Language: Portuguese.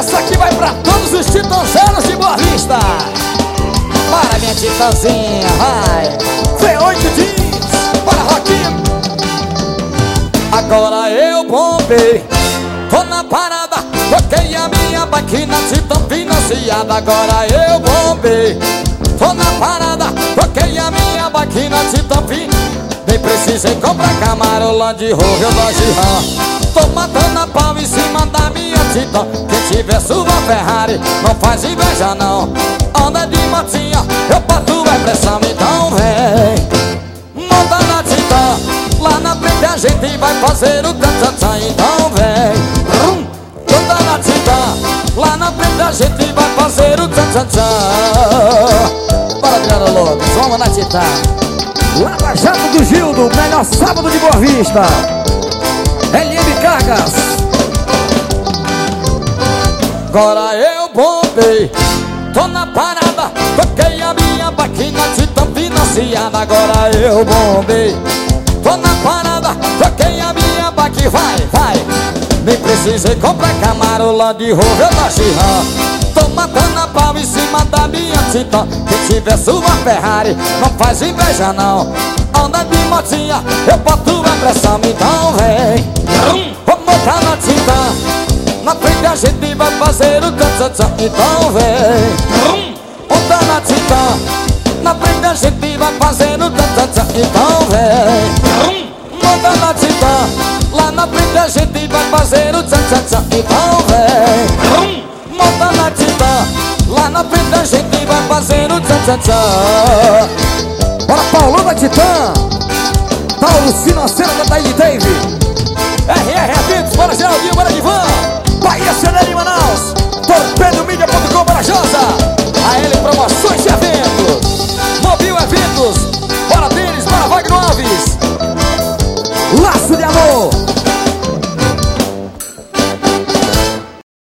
Essa aqui vai pra todos os titãzeiros de Boa Vista. Para minha titãzinha, vai. V8 diz, bora Roquinho. Agora eu bombei, tô na parada, toquei a minha máquina Titã financiada. Agora eu bombei, tô na parada, toquei a minha máquina Titã financiada. Nem precisei comprar Camaro, Land Rover, Dodge Ram. Tô matando a pau em cima da minha Titã. Quem tiver sua Ferrari, não faz inveja não. Anda de motinha, eu boto a pressão, então vem. Monta na Titã, lá na frente a gente vai fazer o tchan-tchan-tchan, então vem. Monta na Titã, lá na frente a gente vai fazer o tchan-tchan-tchan. Bora, Adriano Lopes, vamos na Titã. Lava Jato do Gildo, melhor sábado de Boa Vista. LM Cargas. Agora eu bombei, tô na parada, toquei a minha máquina Titã financiada. Agora eu bombei, tô na parada, toquei a minha máquina. Vai. Nem precisei comprar Camaro, Land Rover, Dodge Ram. Tô matando a pau em cima da minha Titã. Quem tiver sua Ferrari, não faz inveja não. Anda de motinha, eu boto a pressão, então vem. Vamos montar na Titã, na frente a gente vai fazer o tchan-tchan-tchan, então vem. Montar na Titã, na frente a gente vai fazer o tchan-tchan-tchan, então vem. Montar na Titã, lá na frente a gente vai fazer o tchan-tchan-tchan, então vem. Monta na Titã, lá na frente a gente vai fazer o tchan-tchan-tchan. Bora, Paulo da Titã. Paulo Financeiro da Daily Dave. RR Eventos, bora Geraldinho, bora Divan. Bahia Celery Manaus. TorpedoMídia.com, bora Josa. AL Promoções de Eventos. Mobil Eventos, bora Denis, bora Wagner Alves. Laço de Amor.